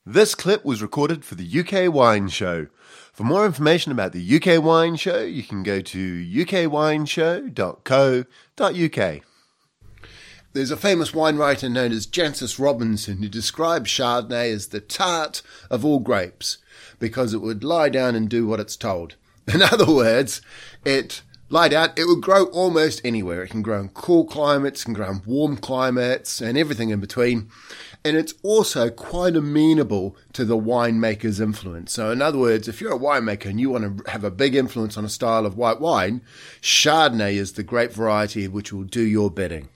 This clip was recorded for the UK Wine Show. For more information about the UK Wine Show, you can go to ukwineshow.co.uk. There's a famous wine writer known as Jancis Robinson who describes Chardonnay as the tart of all grapes because it would lie down and do what it's told. In other words, it would grow almost anywhere. It can grow in cool climates, it can grow in warm climates, and everything in between. And it's also quite amenable to the winemaker's influence. So in other words, if you're a winemaker and you want to have a big influence on a style of white wine, Chardonnay is the grape variety which will do your bidding.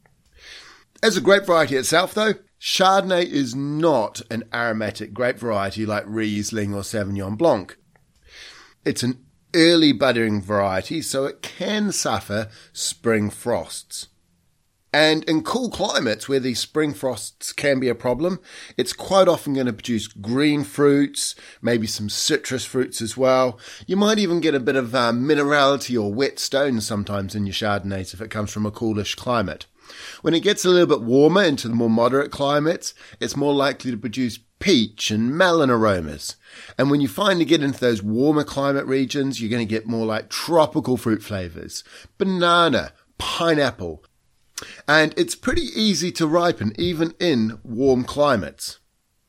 As a grape variety itself, though, Chardonnay is not an aromatic grape variety like Riesling or Sauvignon Blanc. It's an early budding variety, so it can suffer spring frosts. And in cool climates where these spring frosts can be a problem, it's quite often going to produce green fruits, maybe some citrus fruits as well. You might even get a bit of minerality or wet stones sometimes in your Chardonnays if it comes from a coolish climate. When it gets a little bit warmer into the more moderate climates, it's more likely to produce peach and melon aromas. And when you finally get into those warmer climate regions, you're going to get more like tropical fruit flavors, banana, pineapple. And it's pretty easy to ripen even in warm climates.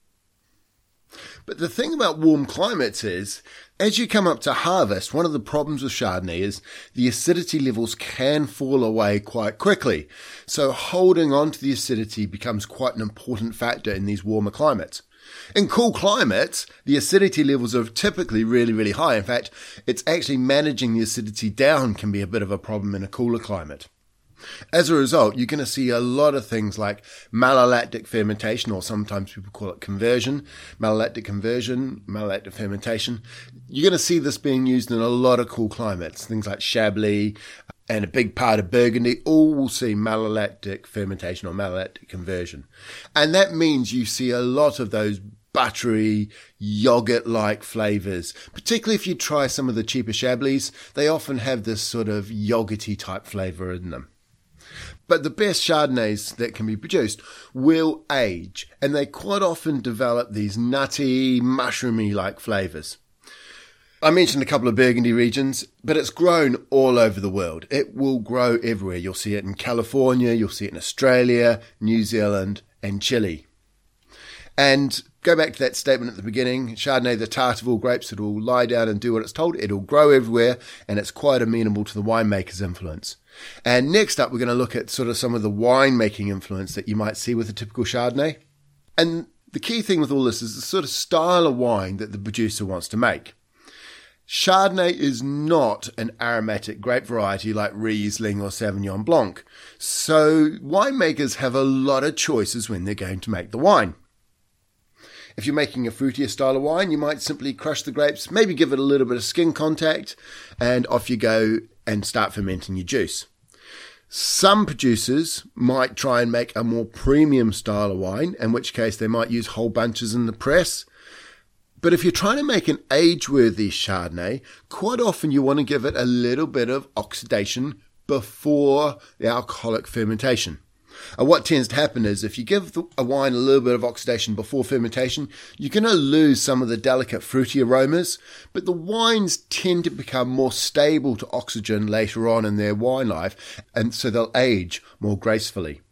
But the thing about warm climates is, as you come up to harvest, one of the problems with Chardonnay is the acidity levels can fall away quite quickly. So holding on to the acidity becomes quite an important factor in these warmer climates. In cool climates, the acidity levels are typically really, really high. In fact, it's actually managing the acidity down can be a bit of a problem in a cooler climate. As a result, you're going to see a lot of things like malolactic fermentation, or sometimes people call it conversion, malolactic conversion, malolactic fermentation. You're going to see this being used in a lot of cool climates. Things like Chablis and a big part of Burgundy all will see malolactic fermentation or malolactic conversion. And that means you see a lot of those buttery, yogurt-like flavors. Particularly if you try some of the cheaper Chablis, they often have this sort of yogurty type flavor in them. But the best Chardonnays that can be produced will age, and they quite often develop these nutty, mushroomy-like flavors. I mentioned a couple of Burgundy regions, but it's grown all over the world. It will grow everywhere. You'll see it in California, you'll see it in Australia, New Zealand, and Chile. And go back to that statement at the beginning, Chardonnay, the tart of all grapes, it will lie down and do what it's told. It'll grow everywhere, and it's quite amenable to the winemaker's influence. And next up, we're going to look at sort of some of the winemaking influence that you might see with a typical Chardonnay. And the key thing with all this is the sort of style of wine that the producer wants to make. Chardonnay is not an aromatic grape variety like Riesling or Sauvignon Blanc. So winemakers have a lot of choices when they're going to make the wine. If you're making a fruitier style of wine, you might simply crush the grapes, maybe give it a little bit of skin contact, and off you go and start fermenting your juice. Some producers might try and make a more premium style of wine, in which case they might use whole bunches in the press. But if you're trying to make an age-worthy Chardonnay, quite often you want to give it a little bit of oxidation before the alcoholic fermentation. What tends to happen is if you give a wine a little bit of oxidation before fermentation, you're going to lose some of the delicate fruity aromas, but the wines tend to become more stable to oxygen later on in their wine life, and so they'll age more gracefully.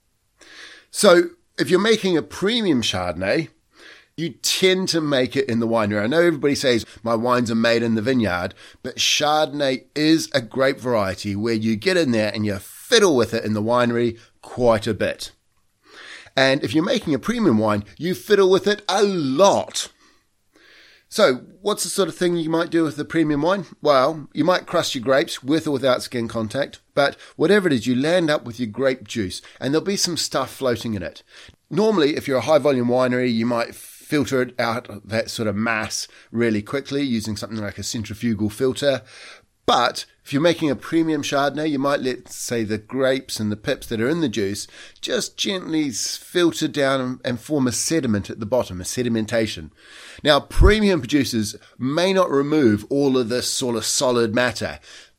So if you're making a premium Chardonnay, you tend to make it in the winery. I know everybody says my wines are made in the vineyard, but Chardonnay is a grape variety where you get in there and you fiddle with it in the winery quite a bit. And if you're making a premium wine, you fiddle with it a lot. So what's the sort of thing you might do with the premium wine? Well, you might crush your grapes with or without skin contact, but whatever it is, you land up with your grape juice and there'll be some stuff floating in it. Normally, if you're a high volume winery, you might filter it out, that sort of mass, really quickly using something like a centrifugal filter. But if you're making a premium Chardonnay, you might let, say, the grapes and the pips that are in the juice just gently filter down and form a sediment at the bottom, a sedimentation. Now, premium producers may not remove all of this sort of solid matter.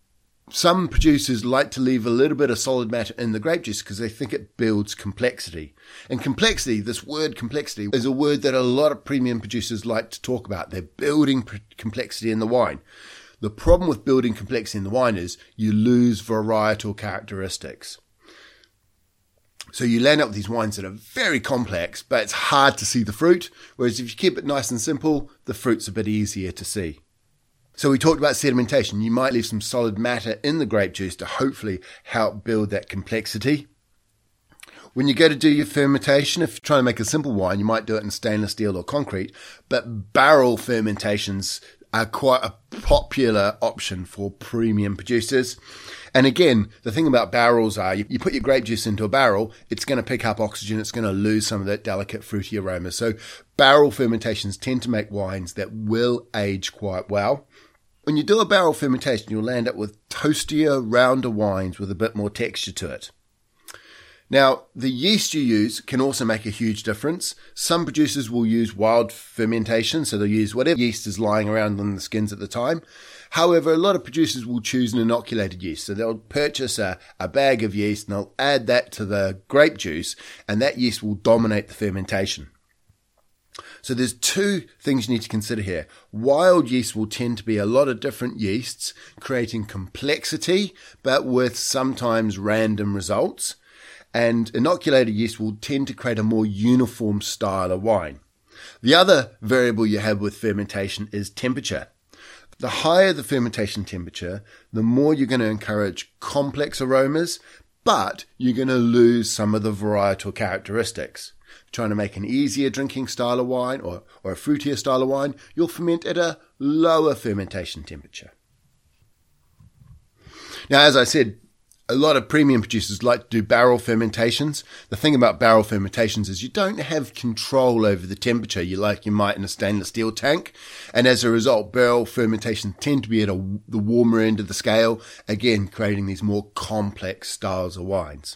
Some producers like to leave a little bit of solid matter in the grape juice because they think it builds complexity. And complexity, this word complexity, is a word that a lot of premium producers like to talk about. They're building complexity in the wine. The problem with building complexity in the wine is you lose varietal characteristics. So you land up with these wines that are very complex, but it's hard to see the fruit. Whereas if you keep it nice and simple, the fruit's a bit easier to see. So we talked about sedimentation. You might leave some solid matter in the grape juice to hopefully help build that complexity. When you go to do your fermentation, if you're trying to make a simple wine, you might do it in stainless steel or concrete, but barrel fermentations are quite a popular option for premium producers. And again, the thing about barrels are you put your grape juice into a barrel, it's going to pick up oxygen, it's going to lose some of that delicate fruity aroma. So barrel fermentations tend to make wines that will age quite well. When you do a barrel fermentation, you'll land up with toastier, rounder wines with a bit more texture to it. Now, the yeast you use can also make a huge difference. Some producers will use wild fermentation, so they'll use whatever yeast is lying around on the skins at the time. However, a lot of producers will choose an inoculated yeast. So they'll purchase a bag of yeast and they'll add that to the grape juice, and that yeast will dominate the fermentation. So there's two things you need to consider here. Wild yeast will tend to be a lot of different yeasts, creating complexity, but with sometimes random results. And inoculated yeast will tend to create a more uniform style of wine. The other variable you have with fermentation is temperature. The higher the fermentation temperature, the more you're going to encourage complex aromas, but you're going to lose some of the varietal characteristics. Trying to make an easier drinking style of wine or a fruitier style of wine, you'll ferment at a lower fermentation temperature. Now, as I said, a lot of premium producers like to do barrel fermentations. The thing about barrel fermentations is you don't have control over the temperature you might in a stainless steel tank. And as a result, barrel fermentations tend to be at the warmer end of the scale, again, creating these more complex styles of wines.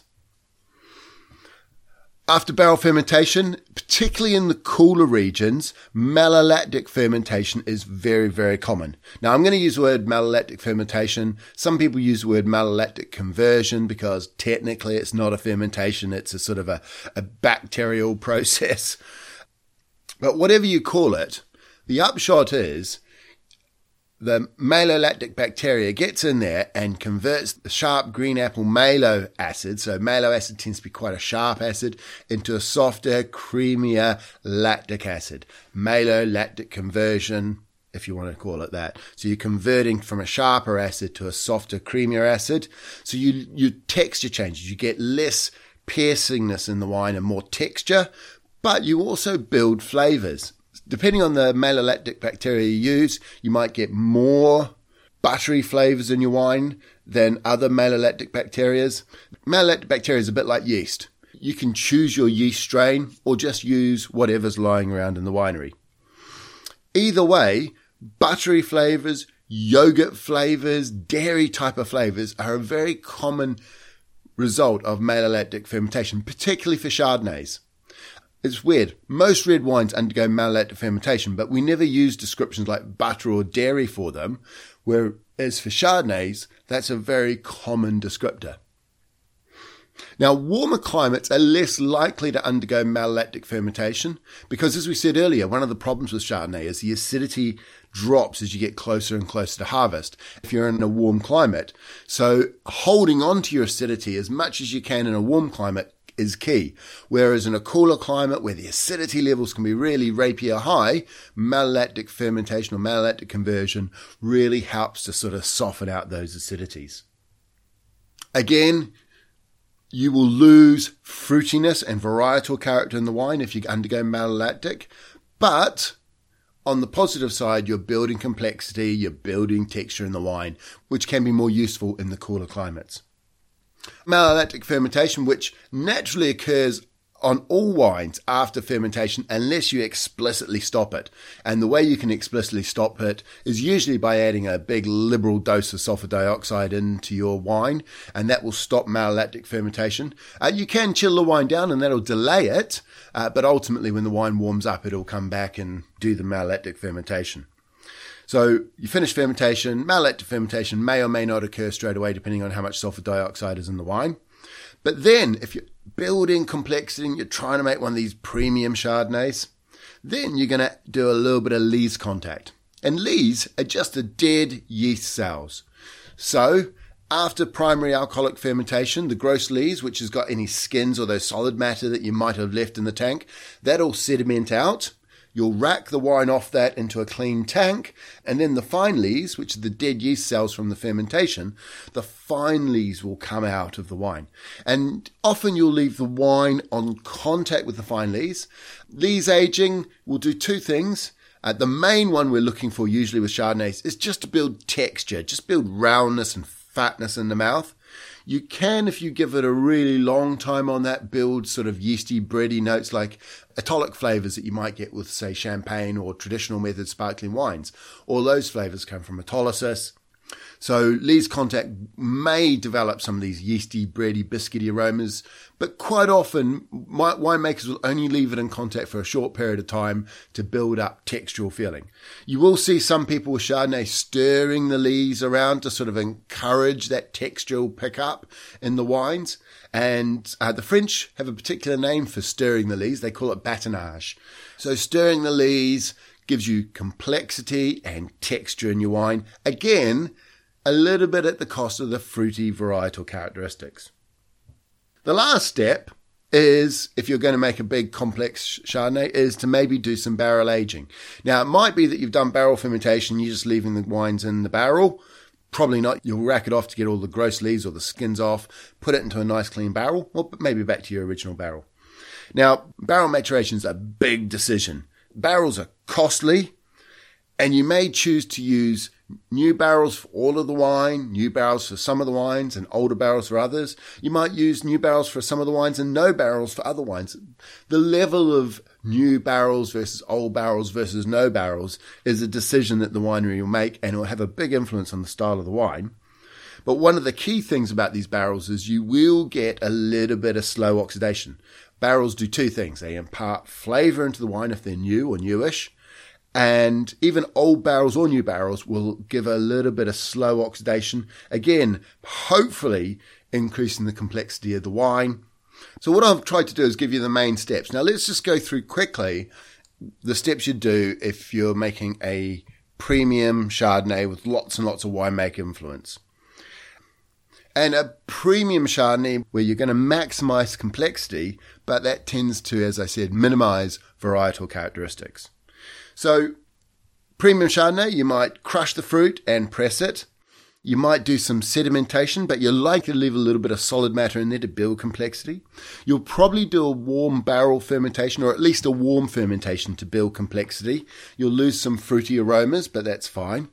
After barrel fermentation, particularly in the cooler regions, malolactic fermentation is very, very common. Now, I'm going to use the word malolactic fermentation. Some people use the word malolactic conversion because technically it's not a fermentation. It's a sort of a bacterial process. But whatever you call it, the upshot is the malolactic bacteria gets in there and converts the sharp green apple malo acid, so malo acid tends to be quite a sharp acid, into a softer, creamier lactic acid. Malolactic conversion, if you want to call it that. So you're converting from a sharper acid to a softer, creamier acid. So your texture changes. You get less piercingness in the wine and more texture, but you also build flavors. Depending on the malolactic bacteria you use, you might get more buttery flavors in your wine than other malolactic bacteria. Malolactic bacteria is a bit like yeast. You can choose your yeast strain or just use whatever's lying around in the winery. Either way, buttery flavors, yogurt flavors, dairy type of flavors are a very common result of malolactic fermentation, particularly for Chardonnays. It's weird. Most red wines undergo malolactic fermentation, but we never use descriptions like butter or dairy for them, whereas for Chardonnays, that's a very common descriptor. Now, warmer climates are less likely to undergo malolactic fermentation because, as we said earlier, one of the problems with Chardonnay is the acidity drops as you get closer and closer to harvest if you're in a warm climate. So holding on to your acidity as much as you can in a warm climate is key. Whereas in a cooler climate where the acidity levels can be really rapier high, malolactic fermentation or malolactic conversion really helps to sort of soften out those acidities. Again, you will lose fruitiness and varietal character in the wine if you undergo malolactic, but on the positive side, you're building complexity, you're building texture in the wine, which can be more useful in the cooler climates. Malolactic fermentation, which naturally occurs on all wines after fermentation unless you explicitly stop it. And the way you can explicitly stop it is usually by adding a big liberal dose of sulfur dioxide into your wine, and that will stop malolactic fermentation. You can chill the wine down and that'll delay it, but ultimately when the wine warms up, it'll come back and do the malolactic fermentation. So you finish fermentation. Malolactic fermentation may or may not occur straight away depending on how much sulfur dioxide is in the wine. But then if you're building complexity and you're trying to make one of these premium Chardonnays, then you're going to do a little bit of lees contact. And lees are just the dead yeast cells. So after primary alcoholic fermentation, the gross lees, which has got any skins or those solid matter that you might have left in the tank, that'll sediment out. You'll rack the wine off that into a clean tank, and then the fine lees, which are the dead yeast cells from the fermentation, the fine lees will come out of the wine. And often you'll leave the wine on contact with the fine lees. Lees aging will do two things. The main one we're looking for usually with Chardonnays is just to build texture, just build roundness and fatness in the mouth. You can, if you give it a really long time on that, build sort of yeasty, bready notes like etolic flavors that you might get with, say, champagne or traditional method sparkling wines. All those flavors come from autolysis. So lees contact may develop some of these yeasty, bready, biscuity aromas, but quite often winemakers will only leave it in contact for a short period of time to build up textural feeling. You will see some people with Chardonnay stirring the lees around to sort of encourage that textural pickup in the wines. And the French have a particular name for stirring the lees. They call it batonnage. So stirring the lees gives you complexity and texture in your wine. Again, a little bit at the cost of the fruity varietal characteristics. The last step is, if you're going to make a big complex Chardonnay, is to maybe do some barrel aging. Now, it might be that you've done barrel fermentation, you're just leaving the wines in the barrel. Probably not. You'll rack it off to get all the gross lees or the skins off, put it into a nice clean barrel, or maybe back to your original barrel. Now, barrel maturation is a big decision. Barrels are costly, and you may choose to use new barrels for all of the wine, new barrels for some of the wines, and older barrels for others. You might use new barrels for some of the wines and no barrels for other wines. The level of new barrels versus old barrels versus no barrels is a decision that the winery will make, and it will have a big influence on the style of the wine. But one of the key things about these barrels is you will get a little bit of slow oxidation. Barrels do two things. They impart flavor into the wine if they're new or newish. And even old barrels or new barrels will give a little bit of slow oxidation. Again, hopefully increasing the complexity of the wine. So what I've tried to do is give you the main steps. Now let's just go through quickly the steps you do if you're making a premium Chardonnay with lots and lots of winemaker influence. And a premium Chardonnay where you're going to maximize complexity, but that tends to, as I said, minimize varietal characteristics. So premium Chardonnay, you might crush the fruit and press it. You might do some sedimentation, but you're likely to leave a little bit of solid matter in there to build complexity. You'll probably do a warm barrel fermentation, or at least a warm fermentation to build complexity. You'll lose some fruity aromas, but that's fine.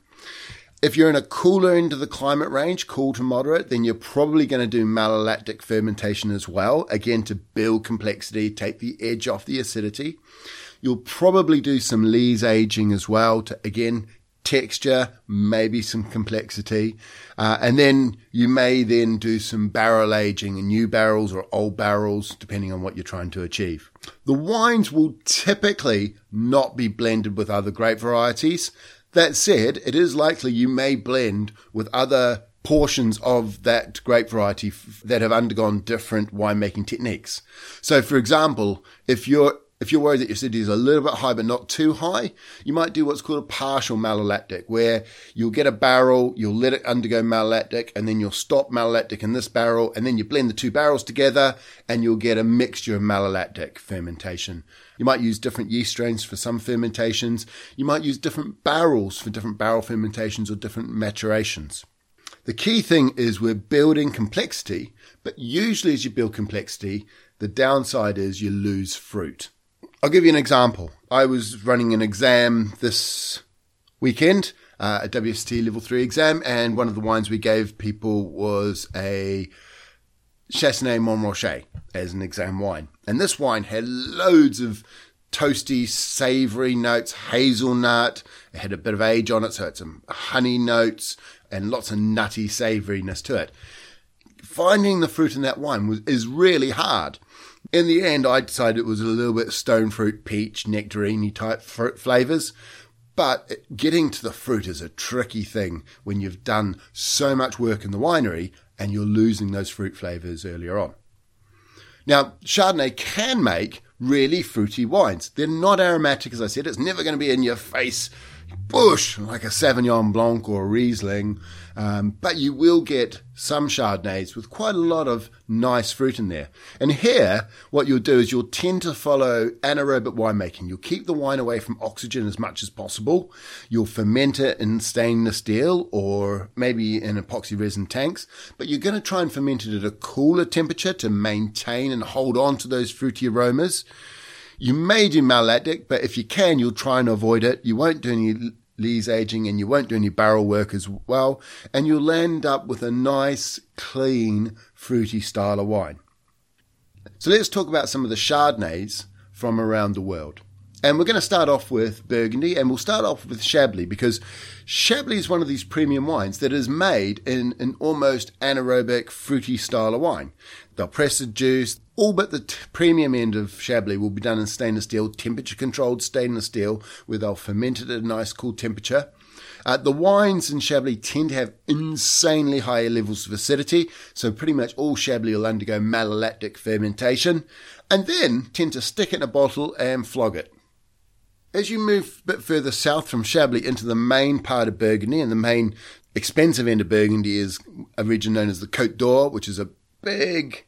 If you're in a cooler end of the climate range, cool to moderate, then you're probably going to do malolactic fermentation as well, again to build complexity, take the edge off the acidity. You'll probably do some lees aging as well to, again, texture, maybe some complexity. And then you may then do some barrel aging in new barrels or old barrels, depending on what you're trying to achieve. The wines will typically not be blended with other grape varieties. That said, it is likely you may blend with other portions of that grape variety that have undergone different winemaking techniques. So, for example, if you're worried that your acidity is a little bit high but not too high, you might do what's called a partial malolactic, where you'll get a barrel, you'll let it undergo malolactic, and then you'll stop malolactic in this barrel, and then you blend the two barrels together, and you'll get a mixture of malolactic fermentation. You might use different yeast strains for some fermentations. You might use different barrels for different barrel fermentations or different maturations. The key thing is we're building complexity, but usually as you build complexity, the downside is you lose fruit. I'll give you an example. I was running an exam this weekend, a WSET Level 3 exam, and one of the wines we gave people was a Chassenay Montrachet as an exam wine. And this wine had loads of toasty, savoury notes, hazelnut. It had a bit of age on it, so it's some honey notes and lots of nutty savouriness to it. Finding the fruit in that wine is really hard. In the end, I decided it was a little bit stone fruit, peach, nectarine type fruit flavours. But getting to the fruit is a tricky thing when you've done so much work in the winery and you're losing those fruit flavors earlier on. Now, Chardonnay can make really fruity wines. They're not aromatic, as I said. It's never going to be in your face, bush, like a Sauvignon Blanc or a Riesling. But you will get some Chardonnays with quite a lot of nice fruit in there. And here, what you'll do is you'll tend to follow anaerobic winemaking. You'll keep the wine away from oxygen as much as possible. You'll ferment it in stainless steel or maybe in epoxy resin tanks. But you're going to try and ferment it at a cooler temperature to maintain and hold on to those fruity aromas. You may do malolactic, but if you can, you'll try and avoid it. You won't do any lees aging and you won't do any barrel work as well. And you'll end up with a nice, clean, fruity style of wine. So let's talk about some of the Chardonnays from around the world. And we're going to start off with Burgundy, and we'll start off with Chablis, because Chablis is one of these premium wines that is made in an almost anaerobic, fruity style of wine. They'll press the juice. All but the premium end of Chablis will be done in stainless steel, temperature-controlled stainless steel, where they'll ferment it at a nice cool temperature. The wines in Chablis tend to have insanely high levels of acidity, so pretty much all Chablis will undergo malolactic fermentation, and then tend to stick it in a bottle and flog it. As you move a bit further south from Chablis into the main part of Burgundy, and the main expensive end of Burgundy is a region known as the Côte d'Or, which is a big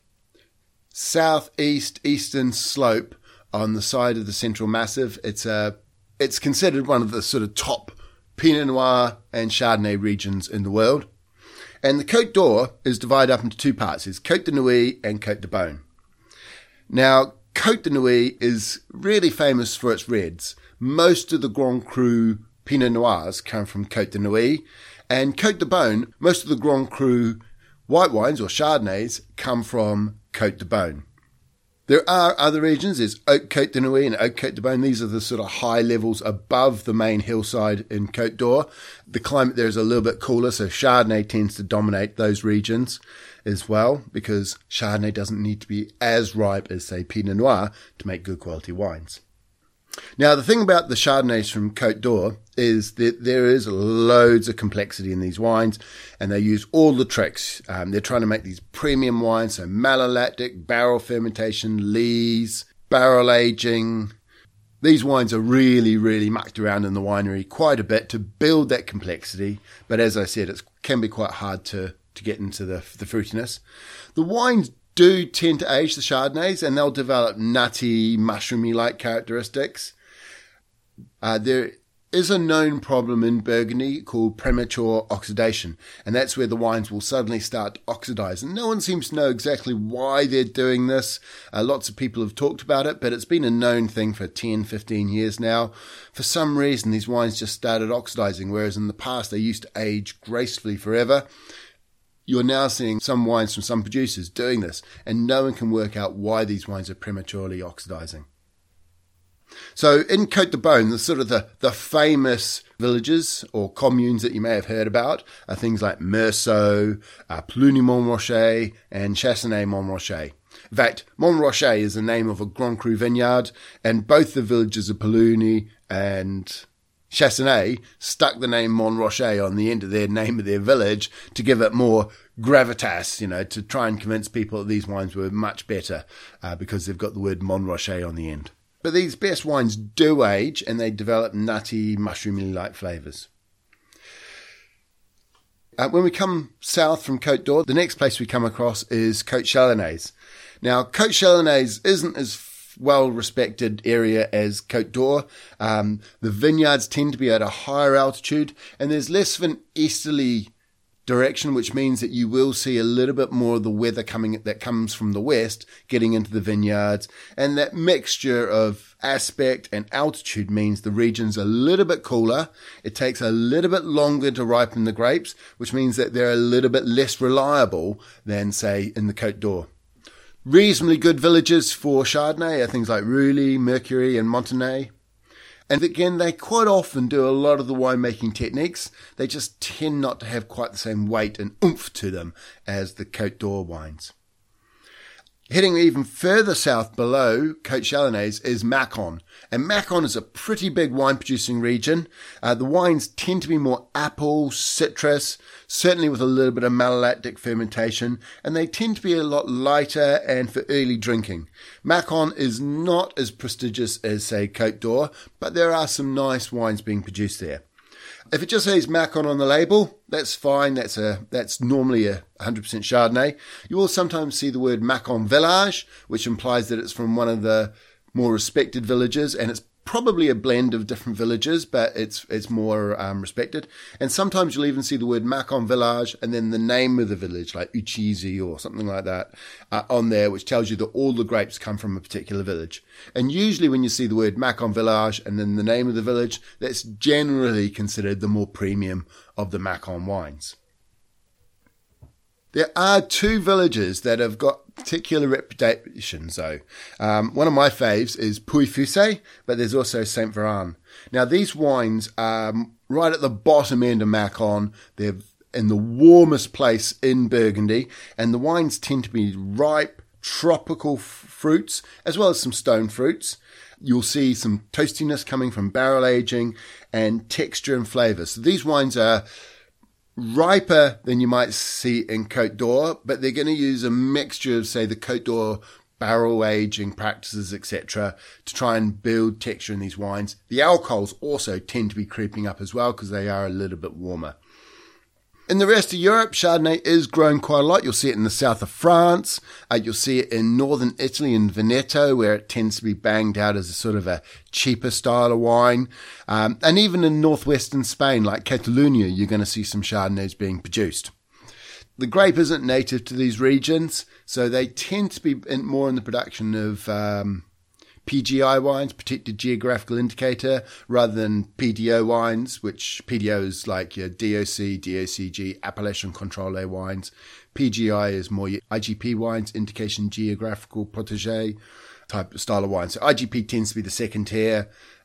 eastern slope on the side of the Central Massif. It's considered one of the sort of top Pinot Noir and Chardonnay regions in the world. And the Côte d'Or is divided up into two parts. There's Côte de Nuits and Côte de Beaune. Now, Côte de Nuits is really famous for its reds. Most of the Grand Cru Pinot Noirs come from Côte de Nuits, and Côte de Beaune, most of the Grand Cru white wines or Chardonnays come from Côte de Beaune. There are other regions. There's Haute Côte de Nuits and Haute Côte de Beaune. These are the sort of high levels above the main hillside in Côte d'Or. The climate there is a little bit cooler, so Chardonnay tends to dominate those regions as well, because Chardonnay doesn't need to be as ripe as, say, Pinot Noir to make good quality wines. Now, the thing about the Chardonnays from Côte d'Or is that there is loads of complexity in these wines, and they use all the tricks. They're trying to make these premium wines, so malolactic, barrel fermentation, lees, barrel aging. These wines are really, really mucked around in the winery quite a bit to build that complexity, but as I said, it can be quite hard to get into the fruitiness. The wines do tend to age, the Chardonnays, and they'll develop nutty, mushroomy-like characteristics. There is a known problem in Burgundy called premature oxidation, and that's where the wines will suddenly start to oxidize. And no one seems to know exactly why they're doing this. Lots of people have talked about it, but it's been a known thing for 10, 15 years now. For some reason, these wines just started oxidizing, whereas in the past they used to age gracefully forever. You're now seeing some wines from some producers doing this, and no one can work out why these wines are prematurely oxidizing. So in Côte de Beaune, the famous villages or communes that you may have heard about are things like Meursault, Pluny-Montrachet, and Chassenay-Montrachet. In fact, Montrachet is the name of a Grand Cru vineyard, and both the villages of Pluny and Chassenay stuck the name Montrachet on the end of their name of their village to give it more gravitas, to try and convince people that these wines were much better because they've got the word Montrachet on the end. But these best wines do age, and they develop nutty, mushroomy-like flavours. When we come south from Côte d'Or, the next place we come across is Côte Chalonnaise. Now, Côte Chalonnaise isn't as well-respected area as Côte d'Or. The vineyards tend to be at a higher altitude, and there's less of an easterly direction, which means that you will see a little bit more of the weather that comes from the west getting into the vineyards, and that mixture of aspect and altitude means the region's a little bit cooler. It takes a little bit longer to ripen the grapes, which means that they're a little bit less reliable than, say, in the Côte d'Or. Reasonably good villages for Chardonnay are things like Rouly, Mercury, and Montenay. And again, they quite often do a lot of the winemaking techniques. They just tend not to have quite the same weight and oomph to them as the Côte d'Or wines. Heading even further south below Côte Chalonnaise is Mâcon. And Mâcon is a pretty big wine producing region. The wines tend to be more apple, citrus, certainly with a little bit of malolactic fermentation, and they tend to be a lot lighter and for early drinking. Mâcon is not as prestigious as, say, Côte d'Or, but there are some nice wines being produced there. If it just says Mâcon on the label, that's fine. That's normally a 100% Chardonnay. You will sometimes see the word Mâcon Village, which implies that it's from one of the more respected villages, and it's probably a blend of different villages, but it's more respected. And sometimes you'll even see the word Mâcon Village and then the name of the village, like Uchizi or something like that, on there, which tells you that all the grapes come from a particular village. And usually when you see the word Mâcon Village and then the name of the village, that's generally considered the more premium of the Mâcon wines. There are two villages that have got particular reputations, though. One of my faves is Puy-Fusset, but there's also Saint Véran. Now, these wines are right at the bottom end of Mâcon. They're in the warmest place in Burgundy, and the wines tend to be ripe, tropical fruits, as well as some stone fruits. You'll see some toastiness coming from barrel aging and texture and flavour. So these wines are riper than you might see in Côte d'Or, but they're going to use a mixture of, say, the Côte d'Or barrel aging practices, etc., to try and build texture in these wines. The alcohols also tend to be creeping up as well because they are a little bit warmer. In the rest of Europe, Chardonnay is grown quite a lot. You'll see it in the south of France. You'll see it in northern Italy in Veneto, where it tends to be banged out as a sort of a cheaper style of wine. And even in northwestern Spain, like Catalonia, you're going to see some Chardonnays being produced. The grape isn't native to these regions, so they tend to be more in the production of PGI wines, protected geographical indicator, rather than PDO wines, which PDO is like your DOC, DOCG, appellation contrôlée wines. PGI is more your IGP wines, indication geographical protégé type of style of wine. So IGP tends to be the second tier.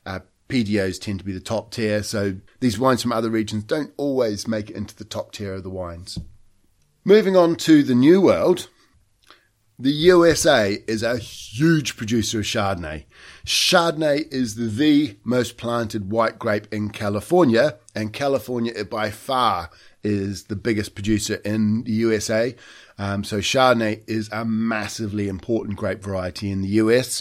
PDOs tend to be the top tier. So these wines from other regions don't always make it into the top tier of the wines. Moving on to the New World. The USA is a huge producer of Chardonnay. Chardonnay is the most planted white grape in California, and California by far is the biggest producer in the USA. So Chardonnay is a massively important grape variety in the US.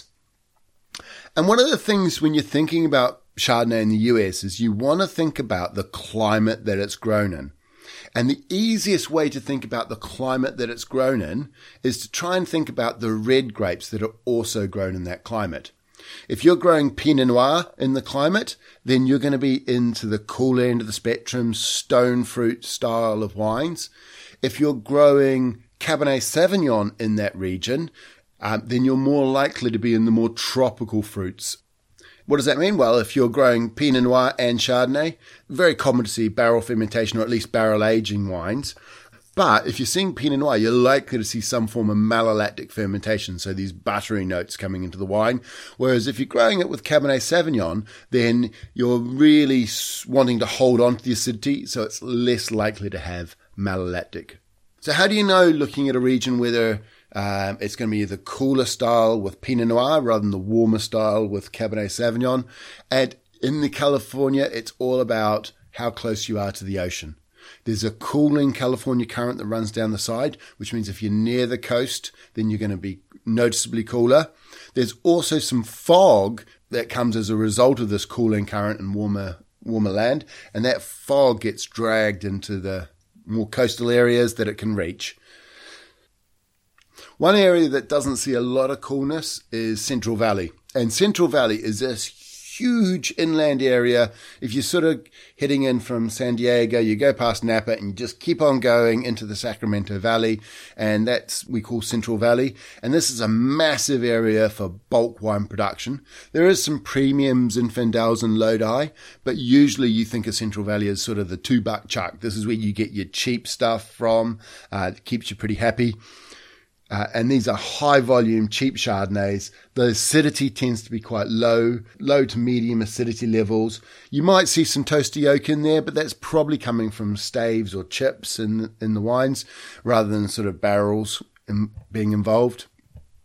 And one of the things when you're thinking about Chardonnay in the US is you want to think about the climate that it's grown in. And the easiest way to think about the climate that it's grown in is to try and think about the red grapes that are also grown in that climate. If you're growing Pinot Noir in the climate, then you're going to be into the cool end of the spectrum, stone fruit style of wines. If you're growing Cabernet Sauvignon in that region, then you're more likely to be in the more tropical fruits. What does that mean? Well, if you're growing Pinot Noir and Chardonnay, very common to see barrel fermentation or at least barrel aging wines. But if you're seeing Pinot Noir, you're likely to see some form of malolactic fermentation, so these buttery notes coming into the wine. Whereas if you're growing it with Cabernet Sauvignon, then you're really wanting to hold on to the acidity, so it's less likely to have malolactic. So how do you know, looking at a region, whether it's going to be the cooler style with Pinot Noir rather than the warmer style with Cabernet Sauvignon? And in the California, it's all about how close you are to the ocean. There's a cooling California current that runs down the side, which means if you're near the coast, then you're going to be noticeably cooler. There's also some fog that comes as a result of this cooling current and warmer land, and that fog gets dragged into the more coastal areas that it can reach. One area that doesn't see a lot of coolness is Central Valley. And Central Valley is this huge inland area. If you're sort of heading in from San Diego, you go past Napa and you just keep on going into the Sacramento Valley. And that's we call Central Valley. And this is a massive area for bulk wine production. There is some premiums in Fendels and Lodi, but usually you think of Central Valley as sort of the $2 chuck. This is where you get your cheap stuff from. It keeps you pretty happy. And these are high volume, cheap Chardonnays. The acidity tends to be quite low to medium acidity levels. You might see some toasty oak in there, but that's probably coming from staves or chips in the wines rather than sort of barrels being involved.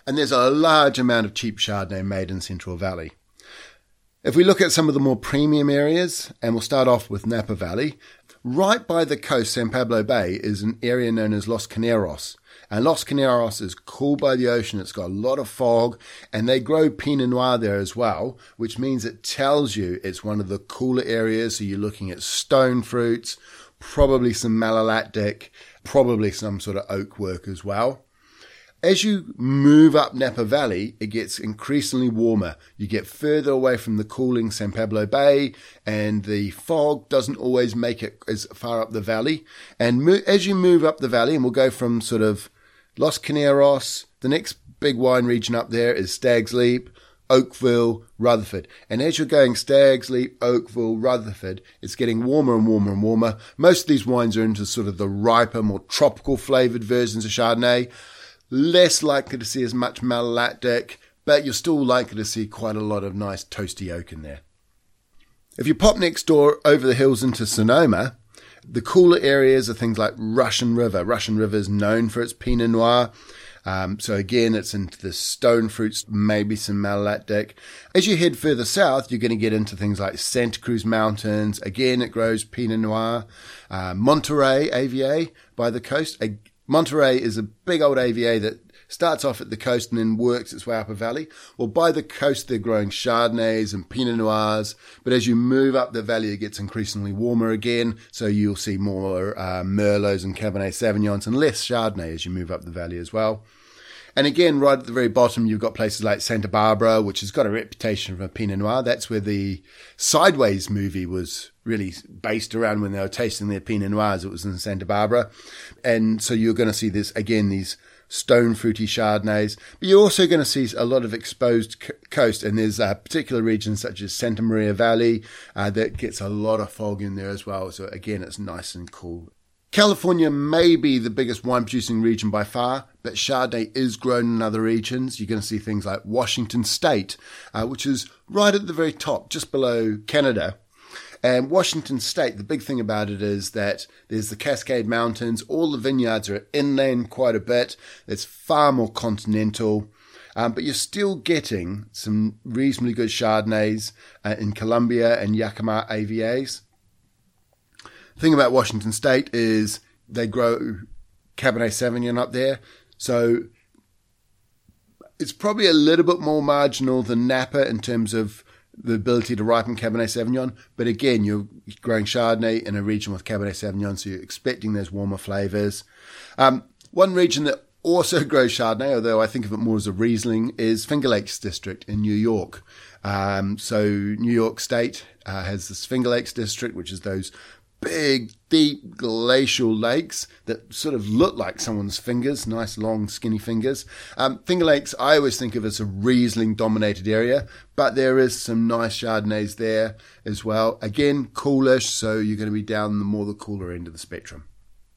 And there's a large amount of cheap Chardonnay made in Central Valley. If we look at some of the more premium areas, and we'll start off with Napa Valley, right by the coast, San Pablo Bay, is an area known as Los Caneros. And Los Caneros is cool by the ocean. It's got a lot of fog, and they grow Pinot Noir there as well, which means it tells you it's one of the cooler areas. So you're looking at stone fruits, probably some malolactic, probably some sort of oak work as well. As you move up Napa Valley, it gets increasingly warmer. You get further away from the cooling San Pablo Bay, and the fog doesn't always make it as far up the valley. And as you move up the valley, and we'll go from sort of Los Caneros, the next big wine region up there is Stag's Leap, Oakville, Rutherford. And as you're going Stag's Leap, Oakville, Rutherford, it's getting warmer and warmer and warmer. Most of these wines are into sort of the riper, more tropical flavoured versions of Chardonnay. Less likely to see as much malolactic, but you're still likely to see quite a lot of nice toasty oak in there. If you pop next door over the hills into Sonoma, the cooler areas are things like Russian River. Russian River is known for its Pinot Noir. So again, it's into the stone fruits, maybe some malolactic. As you head further south, you're going to get into things like Santa Cruz Mountains. Again, it grows Pinot Noir. Monterey AVA by the coast. Monterey is a big old AVA that starts off at the coast and then works its way up a valley. Well, by the coast, they're growing Chardonnays and Pinot Noirs. But as you move up the valley, it gets increasingly warmer again. So you'll see more Merlots and Cabernet Sauvignons and less Chardonnay as you move up the valley as well. And again, right at the very bottom, you've got places like Santa Barbara, which has got a reputation for a Pinot Noir. That's where the Sideways movie was really based around when they were tasting their Pinot Noirs. It was in Santa Barbara. And so you're going to see this, again, these stone fruity Chardonnays. But you're also going to see a lot of exposed coast. And there's particular regions such as Santa Maria Valley that gets a lot of fog in there as well. So again, it's nice and cool. California may be the biggest wine producing region by far, but Chardonnay is grown in other regions. You're going to see things like Washington State, which is right at the very top, just below Canada. And Washington State, the big thing about it is that there's the Cascade Mountains. All the vineyards are inland quite a bit. It's far more continental. But you're still getting some reasonably good Chardonnays in Columbia and Yakima AVAs. The thing about Washington State is they grow Cabernet Sauvignon up there. So it's probably a little bit more marginal than Napa in terms of the ability to ripen Cabernet Sauvignon. But again, you're growing Chardonnay in a region with Cabernet Sauvignon, so you're expecting those warmer flavours. One region that also grows Chardonnay, although I think of it more as a Riesling, is Finger Lakes District in New York. So New York State has this Finger Lakes District, which is those big, deep glacial lakes that sort of look like someone's fingers, nice, long, skinny fingers. Finger Lakes, I always think of as a Riesling-dominated area, but there is some nice Chardonnays there as well. Again, coolish, so you're going to be down the cooler end of the spectrum.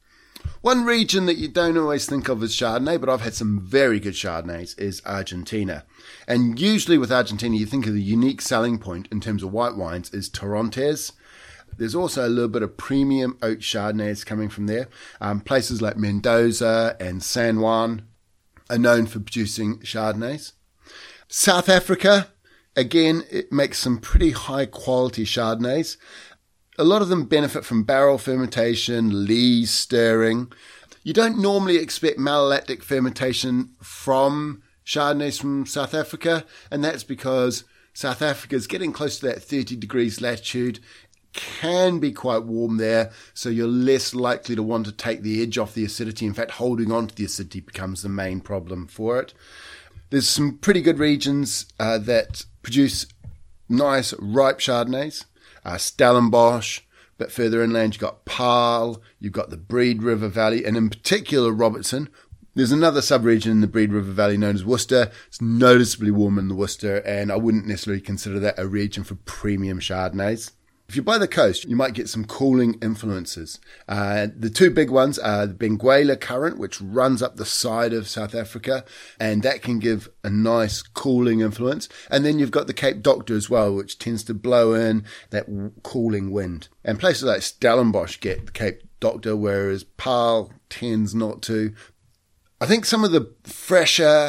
One region that you don't always think of as Chardonnay, but I've had some very good Chardonnays, is Argentina. And usually with Argentina, you think of the unique selling point in terms of white wines is Torrontés. There's also a little bit of premium oak Chardonnays coming from there. Places like Mendoza and San Juan are known for producing Chardonnays. South Africa, again, it makes some pretty high quality Chardonnays. A lot of them benefit from barrel fermentation, lees stirring. You don't normally expect malolactic fermentation from Chardonnays from South Africa, and that's because South Africa is getting close to that 30 degrees latitude. Can be quite warm there, so you're less likely to want to take the edge off the acidity. In fact, holding on to the acidity becomes the main problem for it. There's some pretty good regions that produce nice ripe Chardonnays. Stellenbosch, but further inland you've got Paarl, you've got the Breed River Valley, and in particular Robertson. There's another sub-region in the Breed River Valley known as Worcester. It's noticeably warmer in the Worcester, and I wouldn't necessarily consider that a region for premium Chardonnays. If you're by the coast, you might get some cooling influences. The two big ones are the Benguela Current, which runs up the side of South Africa, and that can give a nice cooling influence. And then you've got the Cape Doctor as well, which tends to blow in that cooling wind. And places like Stellenbosch get the Cape Doctor, whereas Paarl tends not to. I think some of the fresher,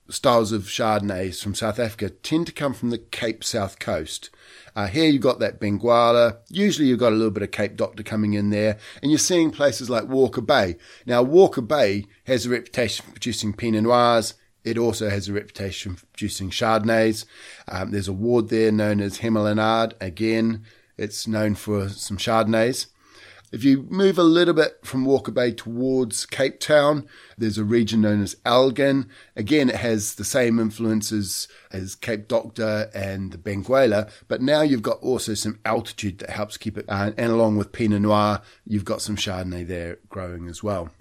styles of Chardonnays from South Africa tend to come from the Cape South Coast. Here you've got that Benguela. Usually you've got a little bit of Cape Doctor coming in there. And you're seeing places like Walker Bay. Now, Walker Bay has a reputation for producing Pinot Noirs. It also has a reputation for producing Chardonnays. There's a ward there known as Hemelinard. Again, it's known for some Chardonnays. If you move a little bit from Walker Bay towards Cape Town, there's a region known as Elgin. Again, it has the same influences as Cape Doctor and the Benguela, but now you've got also some altitude that helps keep it, and along with Pinot Noir, you've got some Chardonnay there growing as well.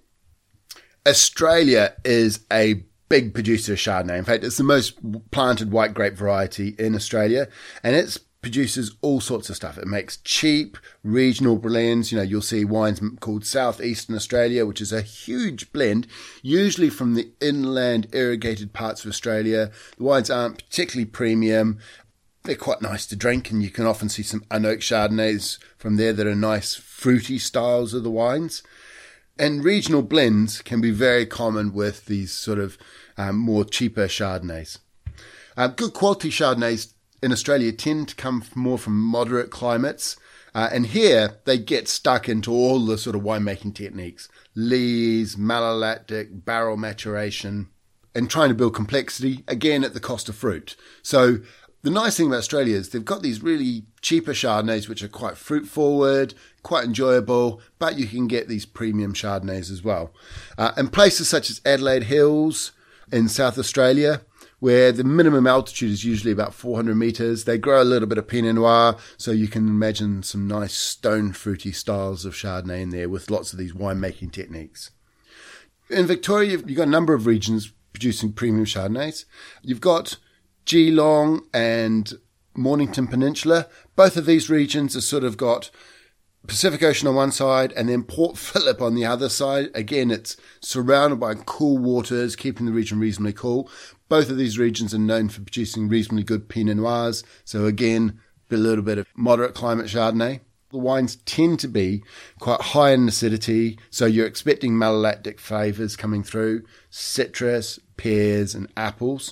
Australia is a big producer of Chardonnay. In fact, it's the most planted white grape variety in Australia, and it's produces all sorts of stuff. It makes cheap regional blends. You'll see wines called Southeastern Australia, which is a huge blend, usually from the inland irrigated parts of Australia. The wines aren't particularly premium. They're quite nice to drink, and you can often see some unoaked Chardonnays from there that are nice fruity styles of the wines. And regional blends can be very common with these sort of more cheaper Chardonnays. Good quality Chardonnays in Australia tend to come more from moderate climates. And here they get stuck into all the sort of winemaking techniques. Lees, malolactic, barrel maturation, and trying to build complexity, again, at the cost of fruit. So the nice thing about Australia is they've got these really cheaper Chardonnays, which are quite fruit forward, quite enjoyable, but you can get these premium Chardonnays as well. And places such as Adelaide Hills in South Australia, where the minimum altitude is usually about 400 metres. They grow a little bit of Pinot Noir, so you can imagine some nice stone fruity styles of Chardonnay in there with lots of these winemaking techniques. In Victoria, you've got a number of regions producing premium Chardonnays. You've got Geelong and Mornington Peninsula. Both of these regions have sort of got Pacific Ocean on one side and then Port Phillip on the other side. Again, it's surrounded by cool waters, keeping the region reasonably cool. Both of these regions are known for producing reasonably good Pinot Noirs. So again, a little bit of moderate climate Chardonnay. The wines tend to be quite high in acidity, so you're expecting malolactic flavours coming through, citrus, pears and apples.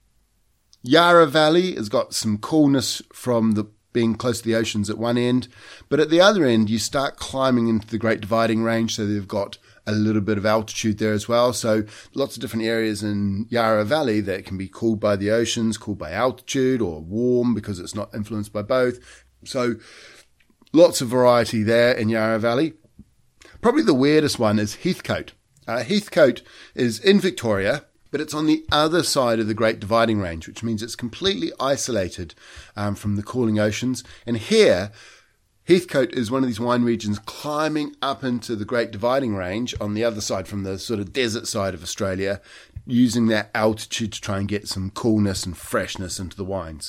Yarra Valley has got some coolness from being close to the oceans at one end, but at the other end you start climbing into the Great Dividing Range, so they've got a little bit of altitude there as well. So lots of different areas in Yarra Valley that can be cooled by the oceans, cooled by altitude, or warm because it's not influenced by both. So lots of variety there in Yarra Valley. Probably the weirdest one is Heathcote. Heathcote is in Victoria, but it's on the other side of the Great Dividing Range, which means it's completely isolated from the cooling oceans. And here, Heathcote is one of these wine regions climbing up into the Great Dividing Range on the other side, from the sort of desert side of Australia, using that altitude to try and get some coolness and freshness into the wines.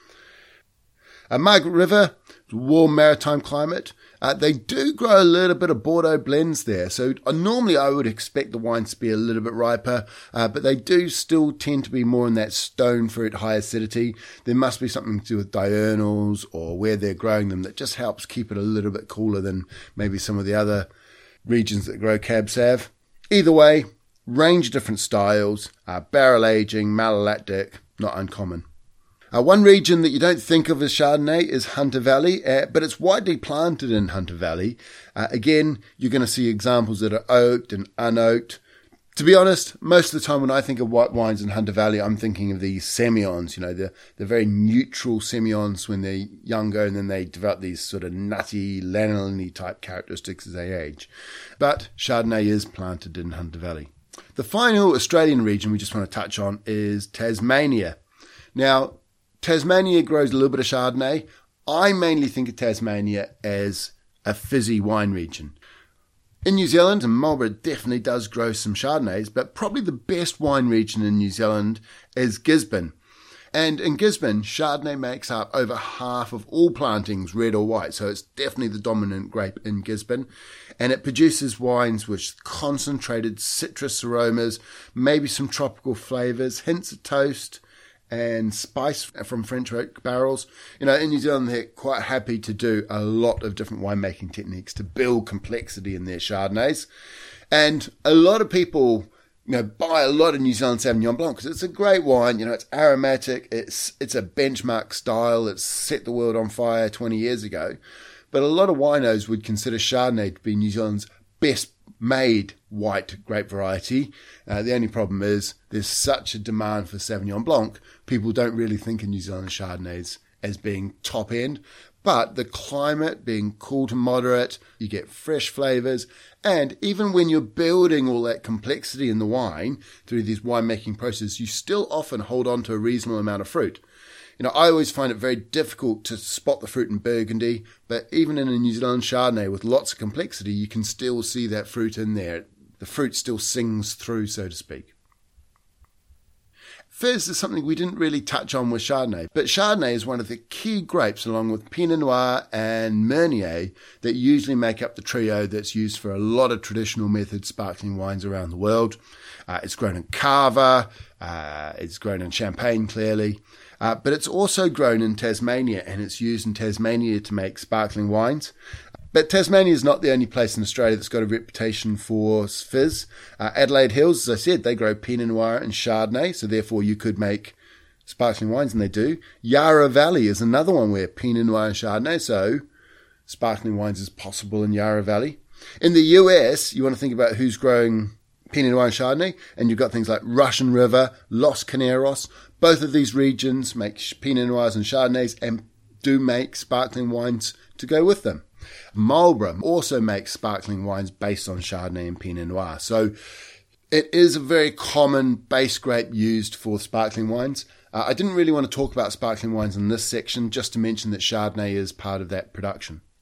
Margaret River, warm maritime climate. They do grow a little bit of Bordeaux blends there. So normally I would expect the wines to be a little bit riper, but they do still tend to be more in that stone fruit, high acidity. There must be something to do with diurnals or where they're growing them that just helps keep it a little bit cooler than maybe some of the other regions that grow Cab Sav. Either way, range of different styles, barrel aging, malolactic, not uncommon. One region that you don't think of as Chardonnay is Hunter Valley, but it's widely planted in Hunter Valley. Again, you're going to see examples that are oaked and unoaked. To be honest, most of the time when I think of white wines in Hunter Valley, I'm thinking of these Semillons, the very neutral Semillons when they're younger, and then they develop these sort of nutty, lanolin-y type characteristics as they age. But Chardonnay is planted in Hunter Valley. The final Australian region we just want to touch on is Tasmania. Now, Tasmania grows a little bit of Chardonnay. I mainly think of Tasmania as a fizzy wine region. In New Zealand, and Marlborough definitely does grow some Chardonnays, but probably the best wine region in New Zealand is Gisborne. And in Gisborne, Chardonnay makes up over half of all plantings, red or white. So it's definitely the dominant grape in Gisborne. And it produces wines with concentrated citrus aromas, maybe some tropical flavours, hints of toast, and spice from French oak barrels. In New Zealand, they're quite happy to do a lot of different winemaking techniques to build complexity in their Chardonnays. And a lot of people buy a lot of New Zealand Sauvignon Blanc because it's a great wine. It's aromatic. It's a benchmark style. It's set the world on fire 20 years ago. But a lot of winos would consider Chardonnay to be New Zealand's best made white grape variety. The only problem is there's such a demand for Sauvignon Blanc. People don't really think of New Zealand Chardonnays as being top end. But the climate being cool to moderate, you get fresh flavours. And even when you're building all that complexity in the wine through these winemaking processes, you still often hold on to a reasonable amount of fruit. I always find it very difficult to spot the fruit in Burgundy, but even in a New Zealand Chardonnay with lots of complexity, you can still see that fruit in there. The fruit still sings through, so to speak. Fizz is something we didn't really touch on with Chardonnay, but Chardonnay is one of the key grapes along with Pinot Noir and Meunier that usually make up the trio that's used for a lot of traditional method sparkling wines around the world. It's grown in Cava, it's grown in Champagne clearly, but it's also grown in Tasmania and it's used in Tasmania to make sparkling wines. But Tasmania is not the only place in Australia that's got a reputation for fizz. Adelaide Hills, as I said, they grow Pinot Noir and Chardonnay, so therefore you could make sparkling wines, and they do. Yarra Valley is another one where Pinot Noir and Chardonnay, so sparkling wines is possible in Yarra Valley. In the US, you want to think about who's growing Pinot Noir and Chardonnay, and you've got things like Russian River, Los Caneros. Both of these regions make Pinot Noirs and Chardonnays and do make sparkling wines to go with them. Marlborough also makes sparkling wines based on Chardonnay and Pinot Noir. So it is a very common base grape used for sparkling wines. I didn't really want to talk about sparkling wines in this section, just to mention that Chardonnay is part of that production.